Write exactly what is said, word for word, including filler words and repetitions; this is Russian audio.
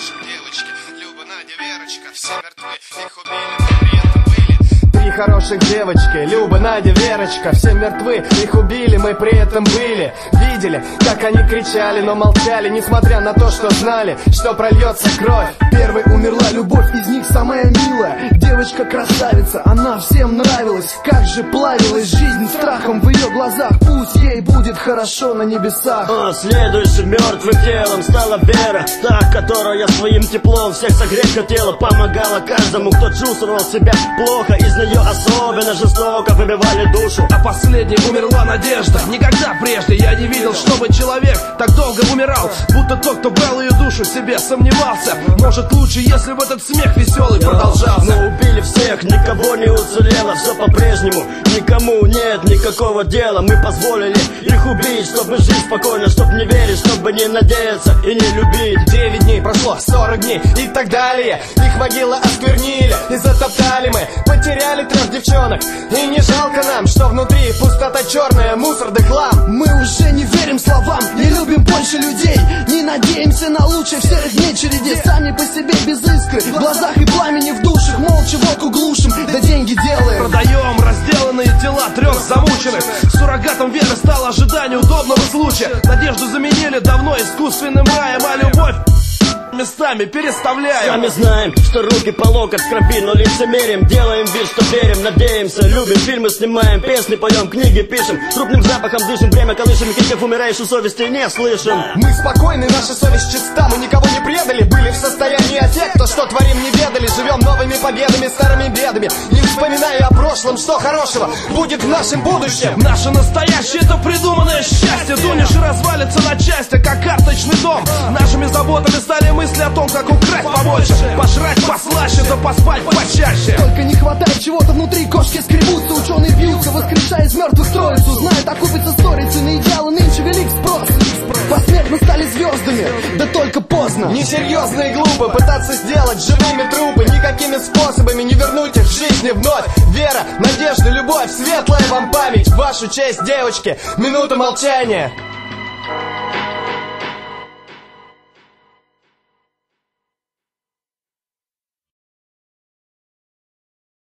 хороших девочки, Люба, Надя, Верочка, все мертвы, их убили, но при этом были. Три хороших девочки, Люба, Надя, Верочка, все мертвы, их убили, мы при этом были. Видели, как они кричали, но молчали, несмотря на то, что знали, что прольется кровь. Первой умерла любовь, из них самая милая. Девочка красавица, она всем нравилась. Как же плавилась жизнь страхом в ее глазах. Пусть ей будет хорошо на небесах. А следующим мертвым телом стала Вера, та, которая своим теплом всех согреть хотела. Помогала каждому, кто чувствовал себя плохо. Из нее особенно жестоко выбивали душу. А последней умерла Надежда. Никогда прежде я не видел, чтобы человек так долго умирал. Будто тот, кто брал ее душу, себе сомневался. Может лучше, если бы этот смех веселый продолжался. Но убили всех, никого не уцелело. Все по-прежнему, никому нет никакого дела. Мы позволили их убить, чтобы жить спокойно, чтобы не верить, чтобы не надеяться и не любить. Девять дней прошло, сорок дней и так далее. Их могилы осквернили и затоптали мы. Потеряли трех девчонок, и не жалко нам, что внутри пустота черная, мусор да хлам. Мы уже не верим словам, не любим больше людей. Не надеемся на лучшее в серых дней череде. Сами по себе без искры, в глазах и пламени в душах. Молча водку глушим, да деньги делаем. Продаем разделанные тела трех замученных. Суррогатом веры стало ожидание удобного случая. Надежду заменили давно искусственным раем, а любовь местами переставляем. Сами знаем, что руки по локоть в крови, но лицемерим. Делаем вид, что верим, надеемся, любим. Фильмы снимаем, песни поем, книги пишем. Трупным запахом дышим, время колышем. Криков умирающей совести не слышим. Мы спокойны, наша совесть чиста. Мы никого не предали, были в состоянии, а те, кто что творим, не ведали. Живем новыми победами, старыми бедами, не вспоминая о прошлом, что хорошего будет в нашем будущем. Наше настоящее — это придуманное счастье. Дунешь и развалится на части, как карточный дом. Нашими заботами стали мысли о том, как украсть побольше, пожрать послаще, да поспать почаще. Только не хватает чего-то внутри, кошки скребутся, ученые бьются, воскрешая из мертвых троицу. Знают, окупится сторицу, на идеалы нынче велик спрос. Посмертно стали звездами, да только поздно. Несерьезно и глупо пытаться сделать живыми трупы. Никакими способами не вернуть их в жизни вновь. Вера, надежда, любовь, светлая вам память. В вашу честь, девочки, минута молчания.